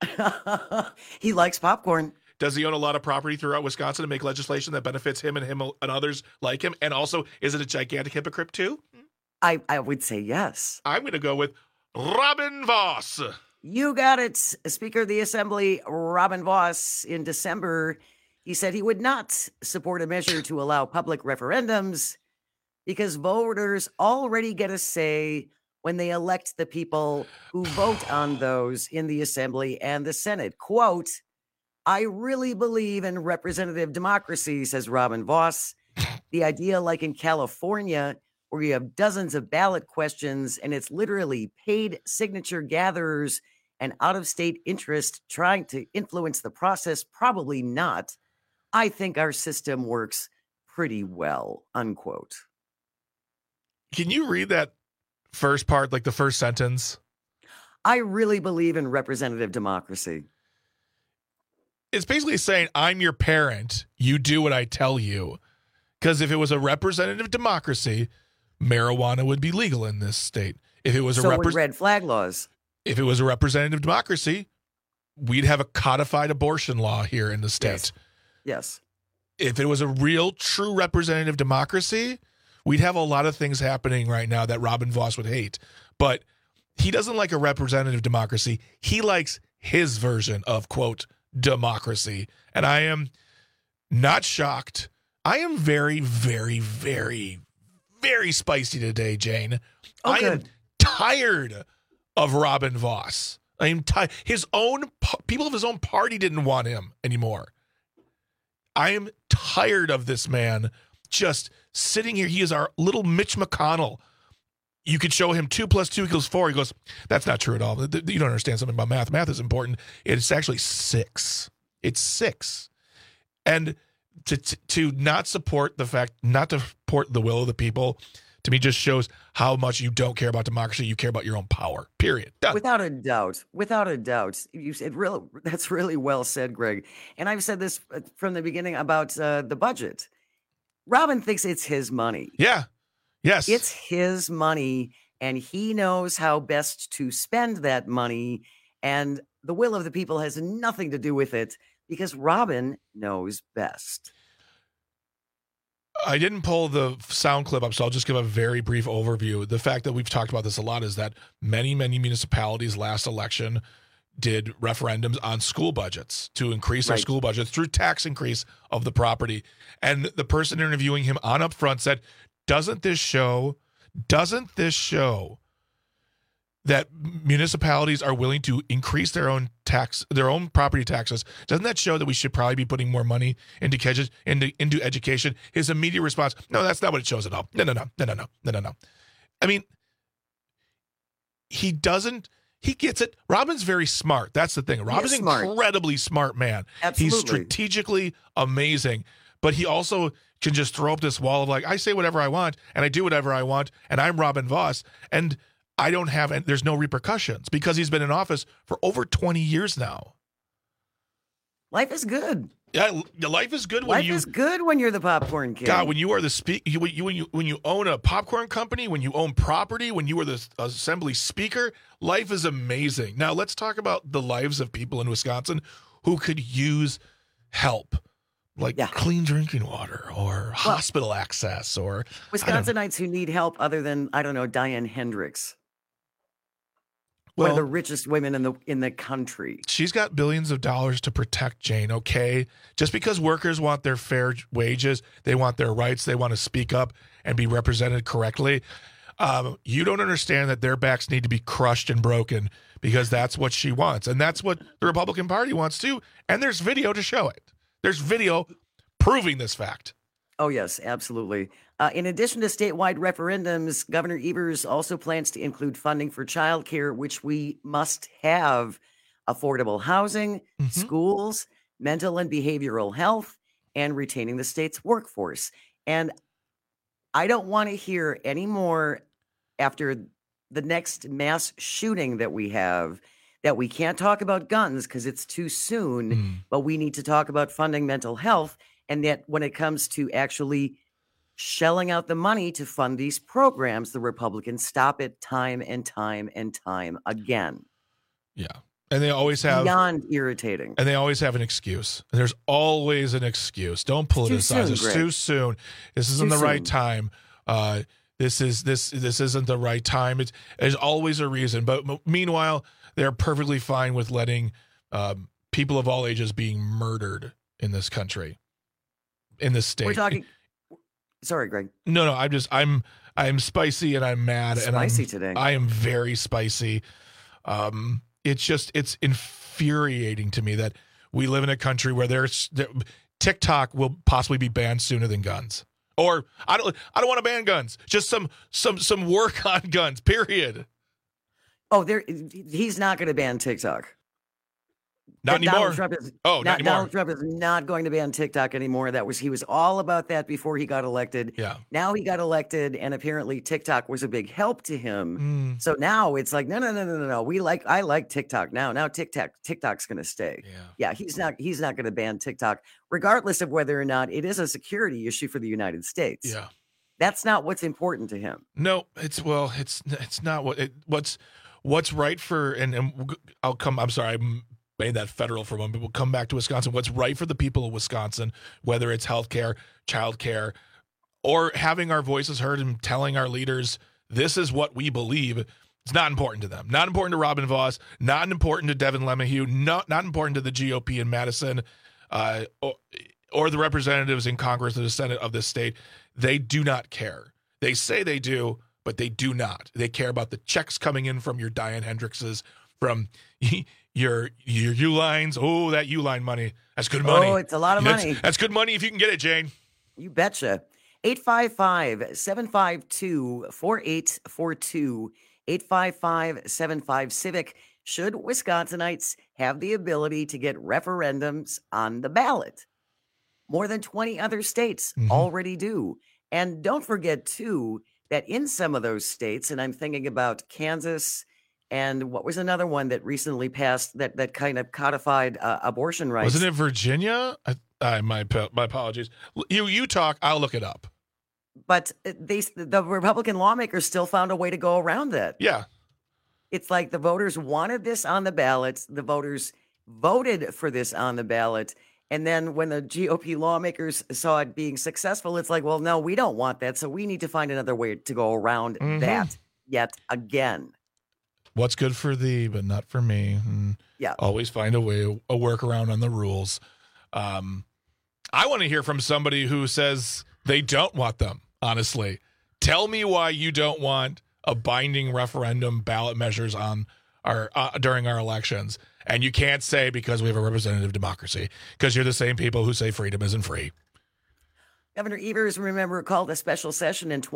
He likes popcorn.
Does he own a lot of property throughout Wisconsin to make legislation that benefits him and others like him? And also, is it a gigantic hypocrite too?
I would say yes.
I'm going to go with Robin Vos.
You got it. Speaker of the Assembly, Robin Vos, in December, he said he would not support a measure to allow public referendums because voters already get a say when they elect the people who vote on those in the Assembly and the Senate. Quote, I really believe in representative democracy, says Robin Vos. The idea, like in California, where you have dozens of ballot questions and it's literally paid signature gatherers and out-of-state interest trying to influence the process, probably not. I think our system works pretty well, unquote.
Can you read that first part, like the first sentence?
I really believe in representative democracy.
It's basically saying, I'm your parent. You do what I tell you. Because if it was a representative democracy, marijuana would be legal in this state. If it was
red flag laws.
If it was a representative democracy, we'd have a codified abortion law here in the state.
Yes.
If it was a real, true representative democracy, we'd have a lot of things happening right now that Robin Vos would hate. But he doesn't like a representative democracy. He likes his version of, quote, democracy. And I am not shocked. I am very, very, very, very spicy today, Jane.
Oh,
I am tired of Robin Vos. I am tired. His own people of his own party didn't want him anymore. I am tired of this man just sitting here. He is our little Mitch McConnell. You could show him 2 + 2 = 4. He goes, that's not true at all. You don't understand something about math. Math is important. It's actually 6. It's 6. And to not support the fact, not to support the will of the people, to me just shows how much you don't care about democracy. You care about your own power, period. Done.
Without a doubt. Without a doubt. You said that's really well said, Greg. And I've said this from the beginning about the budget. Robin thinks it's his money.
Yeah. Yes.
It's his money, and he knows how best to spend that money, and the will of the people has nothing to do with it because Robin knows best.
I didn't pull the sound clip up, so I'll just give a very brief overview. The fact that we've talked about this a lot is that many, many municipalities last election did referendums on school budgets to increase their school budgets through tax increase of the property. And the person interviewing him on Upfront said, doesn't this show that municipalities are willing to increase their own property taxes? Doesn't that show that we should probably be putting more money into education? His immediate response, no, that's not what it shows at all. No. I mean, he gets it. Robin's very smart. That's the thing. Robin's an incredibly smart man.
Absolutely.
He's strategically amazing, but he also can just throw up this wall of like, I say whatever I want and I do whatever I want and I'm Robin Vos and there's no repercussions because he's been in office for over 20 years now.
Life is good.
Yeah, life is good when
Life is good when you're the popcorn king.
God, when you are when you own a popcorn company, when you own property, when you are the assembly speaker, life is amazing. Now let's talk about the lives of people in Wisconsin who could use help. Like clean drinking water or hospital access or
Wisconsinites who need help other than, I don't know, Diane Hendricks. One of the richest women in the country.
She's got billions of dollars to protect, Jane, okay? Just because workers want their fair wages, they want their rights, they want to speak up and be represented correctly. You don't understand that their backs need to be crushed and broken because that's what she wants. And that's what the Republican Party wants too. And there's video to show it. There's video proving this fact.
Oh, yes, absolutely. In addition to statewide referendums, Governor Evers also plans to include funding for childcare, which we must have, affordable housing, schools, mental and behavioral health, and retaining the state's workforce. And I don't want to hear any more after the next mass shooting that we have that we can't talk about guns because it's too soon, but we need to talk about funding mental health. And that when it comes to actually shelling out the money to fund these programs, the Republicans stop it time and time and time again.
Yeah. And they always have
beyond irritating.
And they always have an excuse. And there's always an excuse. Don't politicize. It's too soon. This isn't the right time. This isn't the right time. There's always a reason. But meanwhile, they're perfectly fine with letting people of all ages being murdered in this country, in this state.
We're talking. Sorry, Greg.
No. I'm spicy and I'm mad.
Spicy today.
I am very spicy. It's infuriating to me that we live in a country where TikTok will possibly be banned sooner than guns. Or I don't want to ban guns. Just some work on guns. Period.
Oh, he's not going to ban TikTok.
Not anymore.
Donald Trump is not going to ban TikTok anymore. He was all about that before he got elected.
Yeah.
Now he got elected, and apparently TikTok was a big help to him. So now it's like, no. I like TikTok now. Now TikTok's going to stay. Yeah. He's not going to ban TikTok, regardless of whether or not it is a security issue for the United States.
Yeah.
That's not what's important to him.
No, it's not what's right for, and I'll come. I'm sorry. I made that federal for a moment. We'll come back to Wisconsin. What's right for the people of Wisconsin, whether it's healthcare, childcare, or having our voices heard and telling our leaders this is what we believe. It's not important to them. Not important to Robin Vos. Not important to Devin LeMahieu. Not important to the GOP in Madison, or the representatives in Congress or the Senate of this state. They do not care. They say they do, but they do not. They care about the checks coming in from your Diane Hendrickses, from your Uline. Oh, that Uline money. That's good money.
Oh, it's a lot of money.
That's good money if you can get it, Jane.
You betcha. 855-752-4842. 855-75-CIVIC. Should Wisconsinites have the ability to get referendums on the ballot? More than 20 other states already do. And don't forget, too, that in some of those states, and I'm thinking about Kansas, and what was another one that recently passed that kind of codified abortion rights?
Wasn't it Virginia? My apologies. You talk. I'll look it up.
But the Republican lawmakers still found a way to go around that.
Yeah.
It's like the voters wanted this on the ballot. The voters voted for this on the ballot. And then when the GOP lawmakers saw it being successful, it's like, well, no, we don't want that. So we need to find another way to go around that yet again.
What's good for thee, but not for me.
Yeah.
Always find a way, a workaround on the rules. I want to hear from somebody who says they don't want them, honestly. Tell me why you don't want a binding referendum ballot measures on our during our elections. And you can't say because we have a representative democracy, because you're the same people who say freedom isn't free.
Governor Evers, remember, called a special session in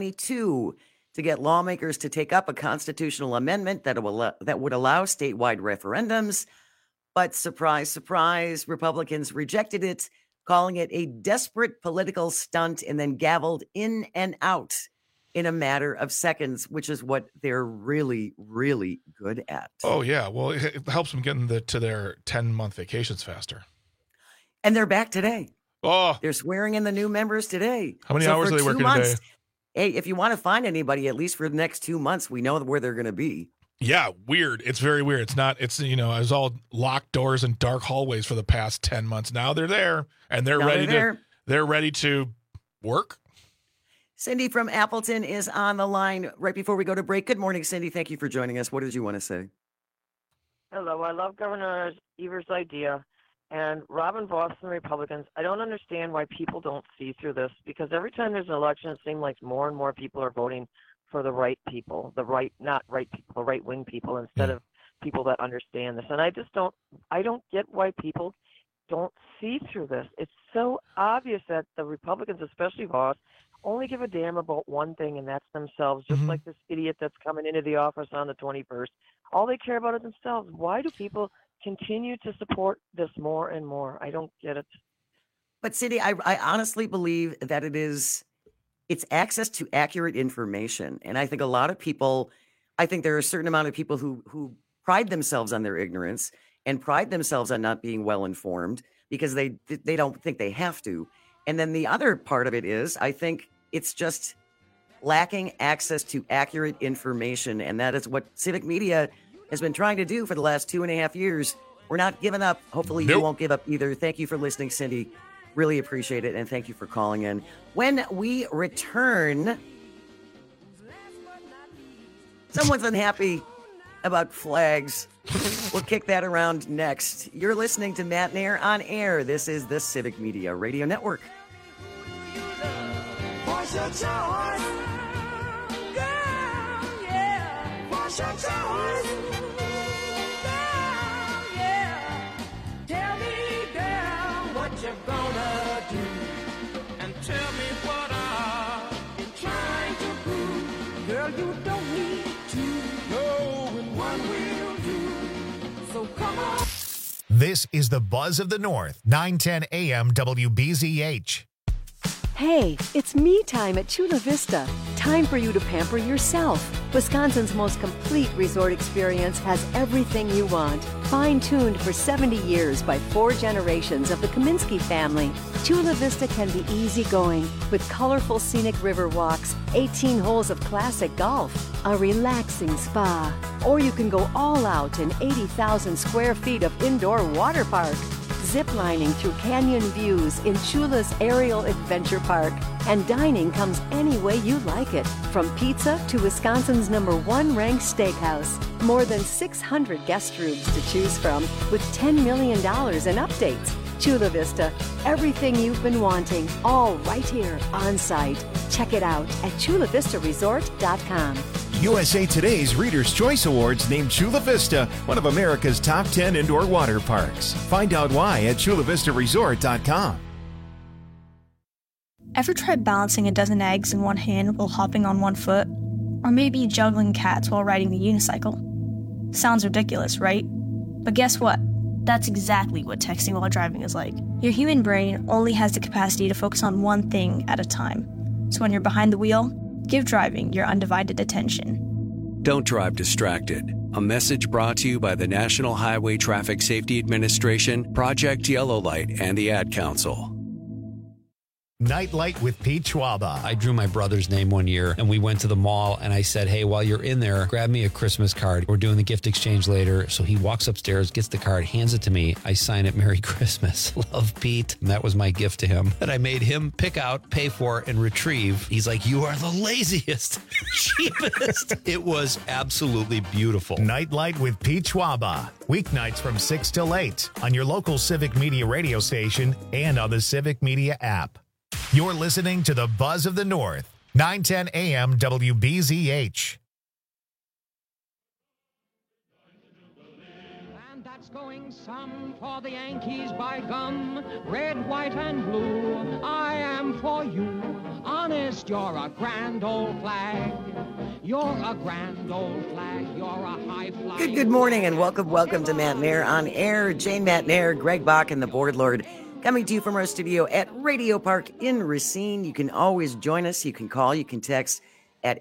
2022 to get lawmakers to take up a constitutional amendment that would allow statewide referendums. But surprise, surprise, Republicans rejected it, calling it a desperate political stunt, and then gavelled in and out in a matter of seconds, which is what they're really, really good at.
Oh, yeah. Well, it helps them get to their 10-month vacations faster.
And they're back today.
Oh.
They're swearing in the new members today.
How many hours are they working today?
Hey, if you want to find anybody, at least for the next 2 months, we know where they're going to be.
Yeah, weird. It's very weird. It was all locked doors and dark hallways for the past 10 months. Now they're there, and they're ready to work.
Cindy from Appleton is on the line right before we go to break. Good morning, Cindy. Thank you for joining us. What did you want to say?
Hello. I love Governor Evers' idea. And Robin Vos and the Republicans, I don't understand why people don't see through this, because every time there's an election, it seems like more and more people are voting for the right people, the right-wing people, instead of people that understand this. And I don't get why people don't see through this. It's so obvious that the Republicans, especially Vos, only give a damn about one thing, and that's themselves, just like this idiot that's coming into the office on the 21st. All they care about is themselves. Why do people continue to support this more and more? I don't get it.
But Cindy, I honestly believe that it's access to accurate information. And I think a lot of people, there are a certain amount of people who pride themselves on their ignorance and pride themselves on not being well informed because they don't think they have to. And then the other part of it is, I think it's just lacking access to accurate information. And that is what Civic Media has been trying to do for the last 2.5 years. We're not giving up. Hopefully you won't give up either. Thank you for listening, Cindy. Really appreciate it. And thank you for calling in. When we return, someone's unhappy about flags. We'll kick that around next. You're listening to Matt Nair on Air. This is the Civic Media Radio Network.
What's your choice? Girl, yeah. What's your choice? Girl, yeah. Tell me, girl, what you're gonna do. And tell me what I'm trying to prove. Girl, you don't need to know when one will do. So come on.
This is the Buzz of the North, 910 AM WBZH.
Hey, it's me time at Chula Vista. Time for you to pamper yourself. Wisconsin's most complete resort experience has everything you want. Fine-tuned for 70 years by 4 generations of the Kaminsky family. Chula Vista can be easygoing with colorful scenic river walks, 18 holes of classic golf, a relaxing spa. Or you can go all out in 80,000 square feet of indoor water park. Ziplining through canyon views in Chula's Aerial Adventure Park. And dining comes any way you like it, from pizza to Wisconsin's #1 ranked steakhouse. More than 600 guest rooms to choose from, with $10 million in updates. Chula Vista, everything you've been wanting, all right here on site. Check it out at chulavistaresort.com.
USA Today's Reader's Choice Awards named Chula Vista one of America's top 10 indoor water parks. Find out why at chulavistaresort.com.
Ever tried balancing a dozen eggs in one hand while hopping on one foot? Or maybe juggling cats while riding the unicycle? Sounds ridiculous, right? But guess what? That's exactly what texting while driving is like. Your human brain only has the capacity to focus on one thing at a time. So when you're behind the wheel, give driving your undivided attention.
Don't drive distracted. A message brought to you by the National Highway Traffic Safety Administration, Project Yellow Light, and the Ad Council.
Nightlight with Pete Schwaba.
I drew my brother's name one year, and we went to the mall, and I said, hey, while you're in there, grab me a Christmas card. We're doing the gift exchange later. So he walks upstairs, gets the card, hands it to me. I sign it, Merry Christmas. Love, Pete. And that was my gift to him that I made him pick out, pay for, and retrieve. He's like, you are the laziest, cheapest. It was absolutely beautiful.
Nightlight with Pete Schwaba. Weeknights from 6 till 8 on your local Civic Media radio station and on the Civic Media app. You're listening to the Buzz of the North, 910 AM WBZH.
And that's going some for the Yankees by gum. Red, white, and blue. I am for you. Honest, you're a grand old flag. You're a grand old flag. You're a high flag.
Good morning and welcome to Matt Nair on air. Jane Matt Nair, Greg Bach, and the Board Lord. Coming to you from our studio at Radio Park in Racine. You can always join us. You can call, you can text at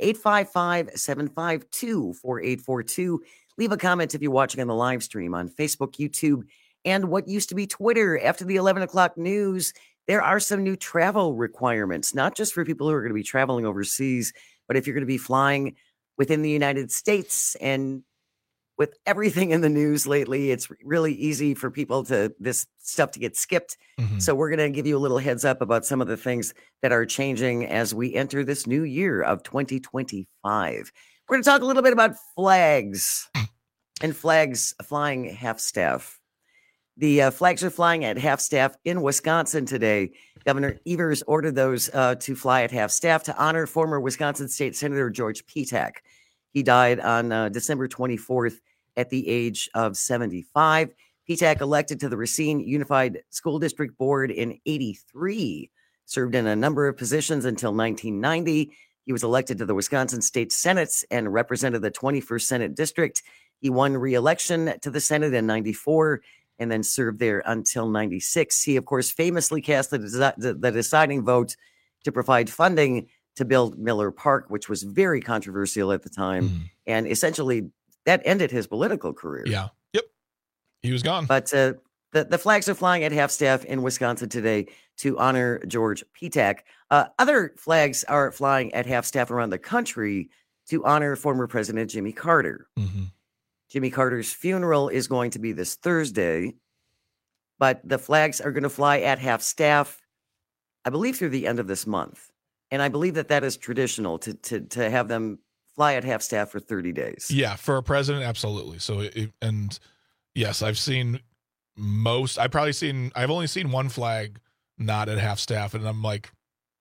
855-752-4842. Leave a comment if you're watching on the live stream on Facebook, YouTube, and what used to be Twitter. After the 11 o'clock news, there are some new travel requirements, not just for people who are going to be traveling overseas, but if you're going to be flying within the United States. And with everything in the news lately, it's really easy for people this stuff to get skipped. Mm-hmm. So we're going to give you a little heads up about some of the things that are changing as we enter this new year of 2025. We're going to talk a little bit about flags and flags flying half-staff. The flags are flying at half-staff in Wisconsin today. Governor Evers ordered those to fly at half-staff to honor former Wisconsin State Senator George Petak. He died on December 24th at the age of 75. Petak elected to the Racine Unified School District Board in 1983, served in a number of positions until 1990. He was elected to the Wisconsin State Senate and represented the 21st Senate District. He won re-election to the Senate in 1994 and then served there until 1996. He, of course, famously cast the deciding vote to provide funding to build Miller Park, which was very controversial at the time. And essentially, that ended his political career.
Yeah. Yep. He was gone.
But the flags are flying at half-staff in Wisconsin today to honor George Petak. Other flags are flying at half-staff around the country to honor former President Jimmy Carter. Mm-hmm. Jimmy Carter's funeral is going to be this Thursday, but the flags are going to fly at half-staff, I believe, through the end of this month. And I believe that is traditional to have them fly at half-staff for 30 days.
Yeah, for a president, absolutely. So, and yes, I've only seen one flag not at half-staff, and I'm like,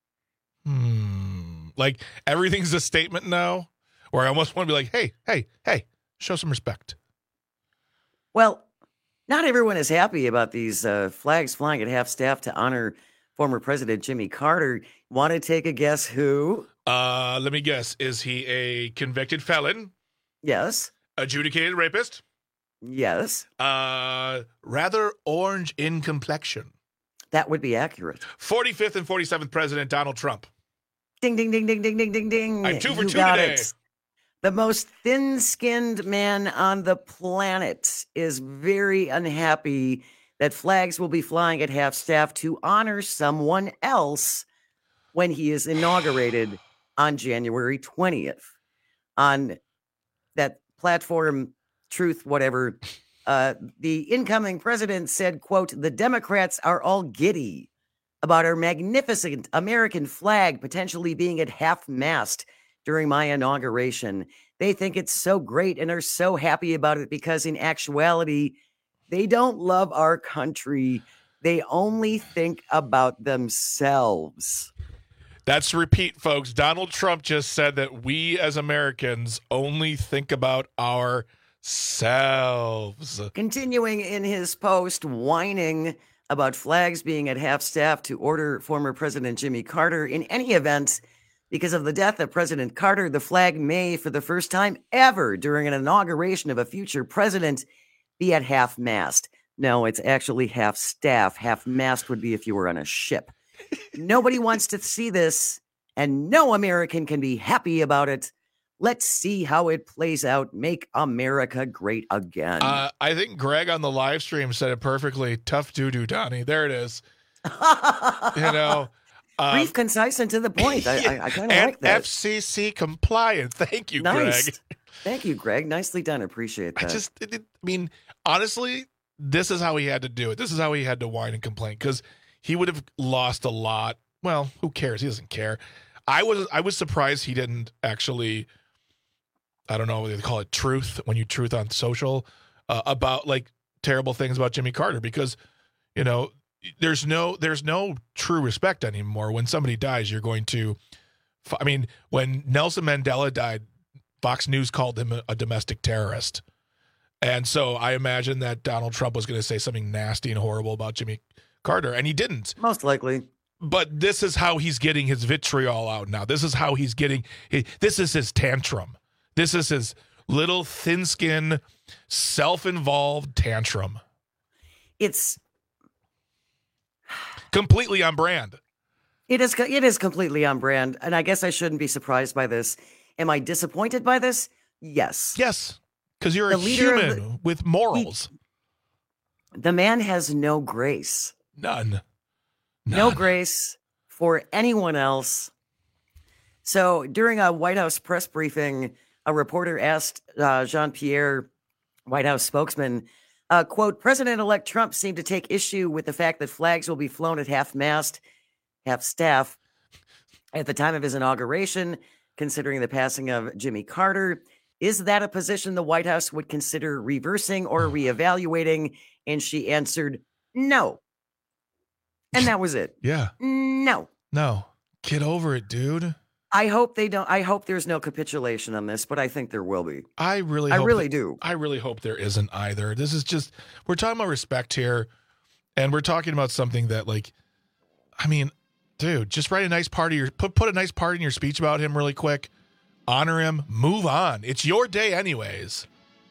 like everything's a statement now, or I almost want to be like, hey, show some respect.
Well, not everyone is happy about these flags flying at half-staff to honor former President Jimmy Carter. Want to take a guess who?
Let me guess. Is he a convicted felon?
Yes.
Adjudicated rapist?
Yes.
Rather orange in complexion.
That would be accurate.
45th and 47th President Donald Trump.
Ding, ding, ding, ding, ding, ding, ding, ding.
I'm 2 for 2
today.
It.
The most thin-skinned man on the planet is very unhappy that flags will be flying at half-staff to honor someone else when he is inaugurated on January 20th. On that platform, Truth, whatever, the incoming president said, quote, "The Democrats are all giddy about our magnificent American flag potentially being at half-mast during my inauguration. They think it's so great and are so happy about it because in actuality, they don't love our country. They only think about themselves."
That's repeat, folks. Donald Trump just said that we as Americans only think about ourselves.
Continuing in his post, whining about flags being at half-staff to order former President Jimmy Carter. In any event, because of the death of President Carter, the flag may, for the first time ever during an inauguration of a future president, be at half-mast. No, it's actually half-staff. Half-mast would be if you were on a ship. Nobody wants to see this, and no American can be happy about it. Let's see how it plays out. Make America great again.
I think Greg on the live stream said it perfectly. Tough doo-doo, Donnie. There it is.
Brief, concise, and to the point. I kind of like that.
FCC compliant. Thank you,
nice.
Greg.
Thank you, Greg. Nicely done. Appreciate that.
Honestly, this is how he had to do it. This is how he had to whine and complain because he would have lost a lot. Well, who cares? He doesn't care. I was surprised he didn't actually, I don't know what they call it, truth, when you truth on social, about like terrible things about Jimmy Carter because, there's no true respect anymore. When somebody dies, you're going to, when Nelson Mandela died, Fox News called him a domestic terrorist. And so I imagine that Donald Trump was going to say something nasty and horrible about Jimmy Carter, and he didn't.
Most likely.
But this is how he's getting his vitriol out now. This is how he's getting, this is his tantrum. This is his little thin-skinned, self-involved tantrum.
It's
completely on brand.
It is completely on brand, and I guess I shouldn't be surprised by this. Am I disappointed by this? Yes.
Yes, because you're a human with morals.
The man has no grace.
None.
No grace for anyone else. So during a White House press briefing, a reporter asked Jean-Pierre, White House spokesman, quote, "President-elect Trump seemed to take issue with the fact that flags will be flown at half-mast, half-staff at the time of his inauguration, considering the passing of Jimmy Carter. Is that a position the White House would consider reversing or reevaluating?" And she answered, "No." And that was it.
Yeah.
No.
Get over it, dude.
I hope they don't. I hope there's no capitulation on this, but I think there will be.
I really do. I really hope there isn't either. This is just, we're talking about respect here, and we're talking about something that, dude, just write a nice part of your, put a nice part in your speech about him really quick. Honor him. Move on. It's your day anyways.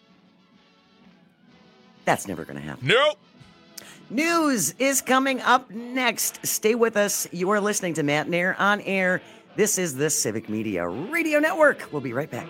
That's never going to happen.
Nope.
News is coming up next. Stay with us. You are listening to Matt Nair on air. This is the Civic Media Radio Network. We'll be right back.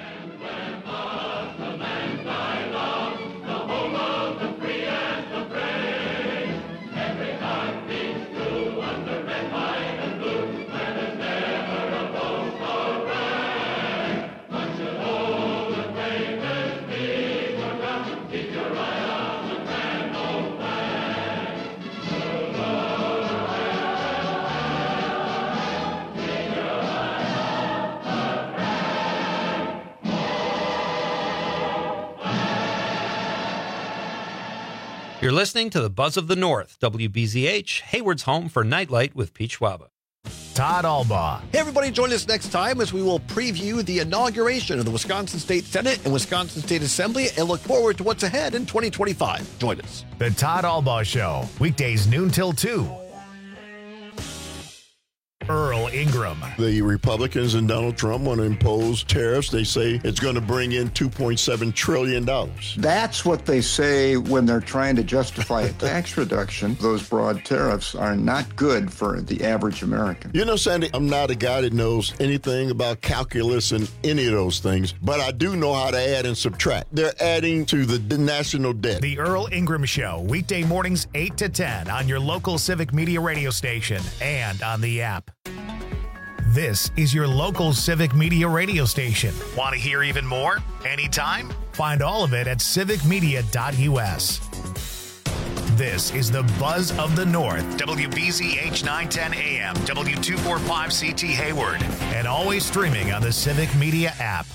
You're listening to the Buzz of the North, WBZH, Hayward's home for Nightlight with Pete Schwaba.
Todd Albaugh.
Hey, everybody, join us next time as we will preview the inauguration of the Wisconsin State Senate and Wisconsin State Assembly and look forward to what's ahead in 2025. Join us.
The Todd Albaugh Show, weekdays noon till 2. Earl Ingram.
The Republicans and Donald Trump want to impose tariffs. They say it's going to bring in $2.7 trillion.
That's what they say when they're trying to justify a tax reduction. Those broad tariffs are not good for the average American.
You know, Sandy, I'm not a guy that knows anything about calculus and any of those things, but I do know how to add and subtract. They're adding to the national debt.
The Earl Ingram Show, weekday mornings 8 to 10 on your local Civic Media radio station and on the app. This is your local Civic Media radio station. Want to hear even more? Anytime? Find all of it at civicmedia.us. This is the Buzz of the North, WBZH 910 AM, W245 CT Hayward, and always streaming on the Civic Media app.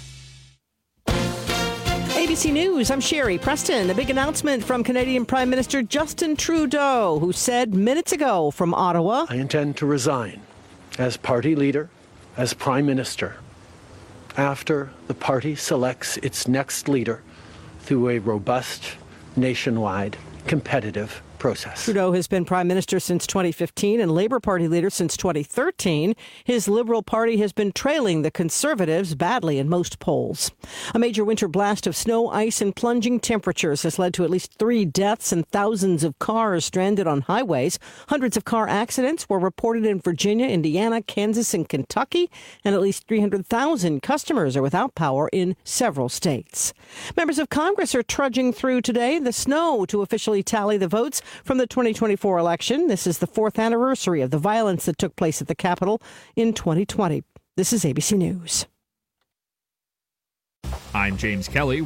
ABC News, I'm Sherry Preston. A big announcement from Canadian Prime Minister Justin Trudeau, who said minutes ago from Ottawa,
I intend to resign as party leader, as Prime Minister, after the party selects its next leader through a robust, nationwide, competitive process.
Trudeau has been Prime Minister since 2015 and Labour Party leader since 2013. His Liberal Party has been trailing the Conservatives badly in most polls. A major winter blast of snow, ice, and plunging temperatures has led to at least 3 deaths and thousands of cars stranded on highways. Hundreds of car accidents were reported in Virginia, Indiana, Kansas, and Kentucky, and at least 300,000 customers are without power in several states. Members of Congress are trudging through today the snow to officially tally the votes from the 2024 election. This is the 4th anniversary of the violence that took place at the Capitol in 2020. This is ABC News.
I'm James Kelly.